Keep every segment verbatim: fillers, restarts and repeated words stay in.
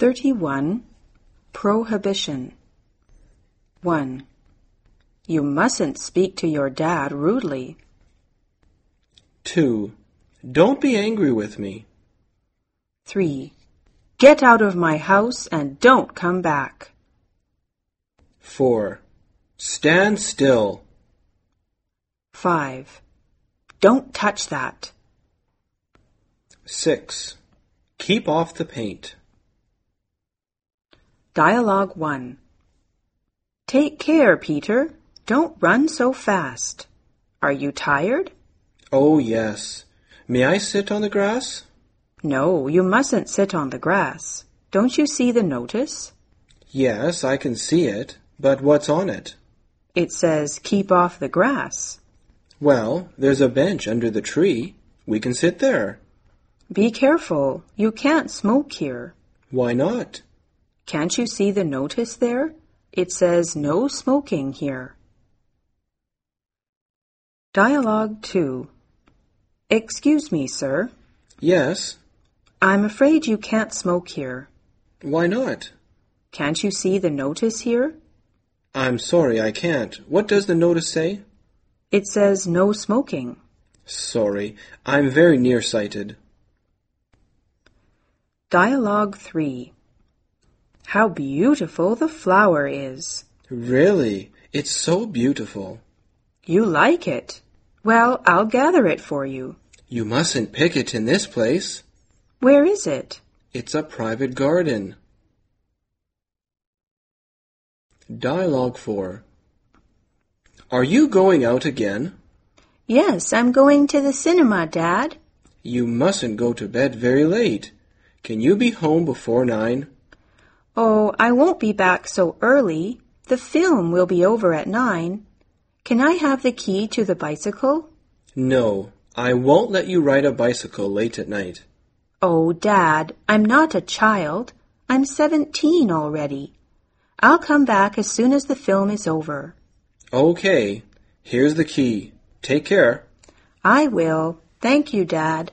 thirty-one. Prohibition. one. You mustn't speak to your dad rudely. two. Don't be angry with me. three. Get out of my house and don't come back. four. Stand still. five. Don't touch that. six. Keep off the paint. Dialogue one. Take care, Peter. Don't run so fast. Are you tired? Oh, yes. May I sit on the grass? No, you mustn't sit on the grass. Don't you see the notice? Yes, I can see it. But what's on it? It says, keep off the grass. Well, there's a bench under the tree. We can sit there. Be careful. You can't smoke here. Why not? Can't you see the notice there? It says no smoking here. Dialogue two. Excuse me, sir. Yes. I'm afraid you can't smoke here. Why not? Can't you see the notice here? I'm sorry, I can't. What does the notice say? It says no smoking. Sorry, I'm very nearsighted. Dialogue three. How beautiful the flower is. Really? It's so beautiful. You like it? Well, I'll gather it for you. You mustn't pick it in this place. Where is it? It's a private garden. Dialogue four. Are you going out again? Yes, I'm going to the cinema, Dad. You mustn't go to bed very late. Can you be home before nine? Oh, I won't be back so early. The film will be over at nine. Can I have the key to the bicycle? No, I won't let you ride a bicycle late at night. Oh, Dad, I'm not a child. I'm seventeen already. I'll come back as soon as the film is over. Okay, here's the key. Take care. I will. Thank you, Dad.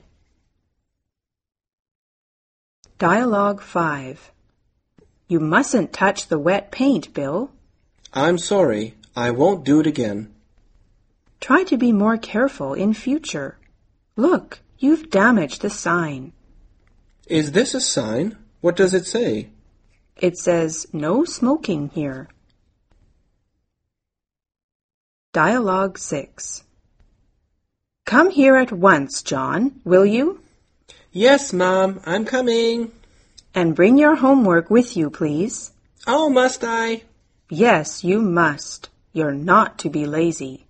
Dialogue five. You mustn't touch the wet paint, Bill. I'm sorry. I won't do it again. Try to be more careful in future. Look, you've damaged the sign. Is this a sign? What does it say? It says no smoking here. Dialogue six. Come here at once, John, will you? Yes, Mom, I'm coming. And bring your homework with you, please. Oh, must I? Yes, you must. You're not to be lazy.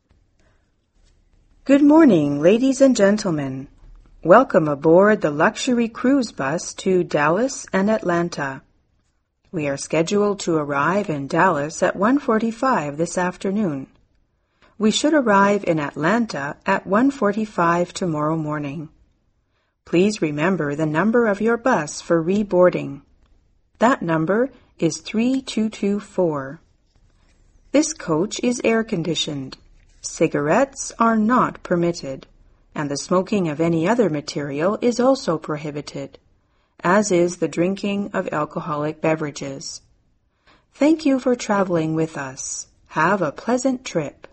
Good morning, ladies and gentlemen. Welcome aboard the luxury cruise bus to Dallas and Atlanta. We are scheduled to arrive in Dallas at one forty-five this afternoon. We should arrive in Atlanta at one forty-five tomorrow morning. Please remember the number of your bus for reboarding. That number is three two two four. This coach is air-conditioned. Cigarettes are not permitted, and the smoking of any other material is also prohibited, as is the drinking of alcoholic beverages. Thank you for traveling with us. Have a pleasant trip.